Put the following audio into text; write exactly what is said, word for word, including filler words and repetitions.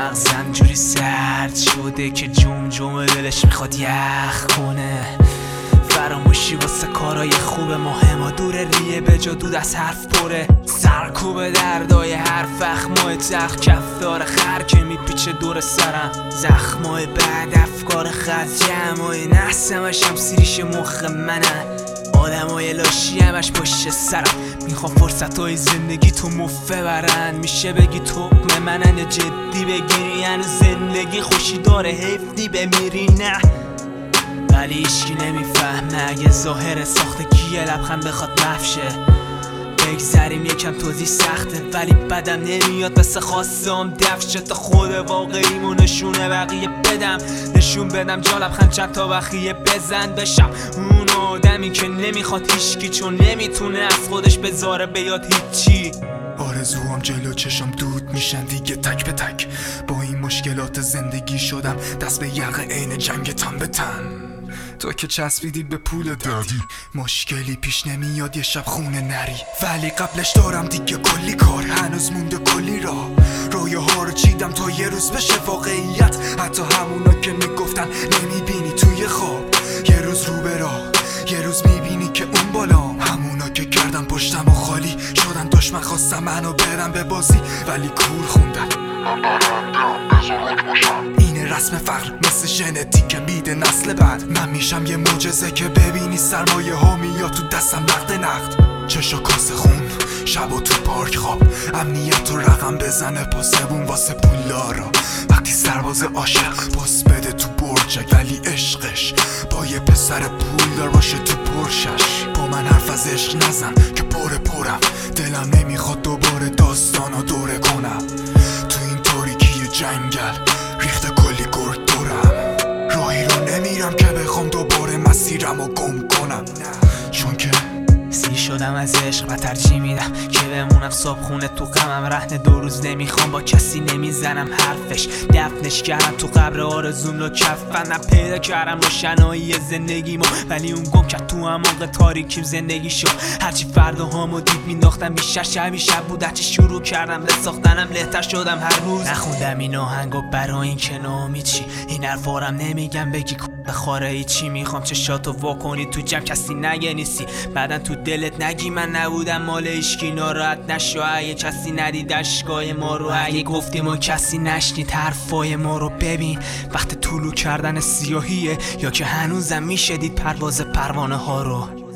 مغزم جوری سرد شده که جوم جوم دلش میخواد یخ کنه. فراموشی واسه کارای خوب مهمه، دور ریه به جا دود از حرف پره. سرکوب دردای هر فخمای تلخ کفدار خر که میپیچه دور سرم. زخمای بعد افکار خط جمعای نحسمش هم سیریش مخ منه. آدمای لاشی همش پشت سرم میخوام فرصت های زندگی تو مفه برن. میشه بگی تو منن یا جدی بگیری؟ هنوز زندگی خوشی داره حیفی بمیری نه، ولی ایشکی نمیفهمه اگه ظاهر ساختگیه لبخند بخواد نفشه. بگذریم یکم توضیح سخته ولی بدم نمیاد مثل خواستم دفشه. تا خود واقعیمو نشونه بقیه بدم، نشون بدم جا لبخند چند تا بخیه بزن. بشم اون آدمی که نمیخواد هیچکی، چون نمیتونه از خودش بذاره بیاد هیچی. آرزوام جلو چشم دود میشن دیگه تک به تک. با این مشکلات زندگی شدم دست به یقه عین جنگ تن به تن. تو که چسبیدی به پول دادی مشکلی پیش نمیاد یه شب خونه نری، ولی قبلش دارم دیگه کلی کار، هنوز مونده کلی راه. رویاها رو چیدم تا یه روز بشه واقعیت، حتی همونا که میگفتن نمیبینی توی خواب. یه روز رو به راه، یه روز میبینی که اون بالام. همونا که کردن پشتم و خالی شدن دشمن، خواستم منو برم به بازی ولی کور خوندن. من برندم بزرگ باشم، اینه رسم فقر مثل ژنتیک میده نسل بعد. من میشم یه معجزه که ببینی سرمایه ها میاد تو دستم نقد نقد. چشا کاسه خون شب و تو پارک خواب، امنیت و رقم بزنه پاسبون واسه پولدارا. وقتی سرباز عاشق پس بده تو برجک، ولی عشقش با یه پسر پولدار باشه تو پرشش. با من حرف از عشق نزن که پر پرم، دلم نمیخواد دوباره داستانا دوره کنم. تو این تاریکی جنگل ریخته کلی گرد دورم، راهی رو نمیرم که بخوام دوباره مسیرم رو گم کنم. چون که سی شدم از عشق و ترجیح میدم که بمونم صبح خونه تو غمم. رهن دو روز نمیخوام با کسی نمیزنم حرفش، دفنش کردم تو قبر آرزوم رو کفنم. پیدا کردم روشنایی زندگیمو ولی اون گم کرد تو عمق تاریکیم زندگی شو. هرچی فرداهامو دید مینداختم بیشتر شبی شب بود، هرچی شروع کردم به ساختنم لهتر شدم هر روز. نخوندم این آهنگو برای این که ناامید چی، این حرفارم نمیگم بگی خاره ای چی. میخوام چشاتو وا کنی تو جمع کسی نگه نیستی، بعدن تو دلت نگی من نبودم مال اشکی. ناراحت نشو اگه کسی ندید اشکای ما رو، اگه گفتیم و کسی نشنید حرفای ما رو. ببین وقت طولو کردن سیاهیه یا که هنوزم میشه دید پرواز پروانه ها رو.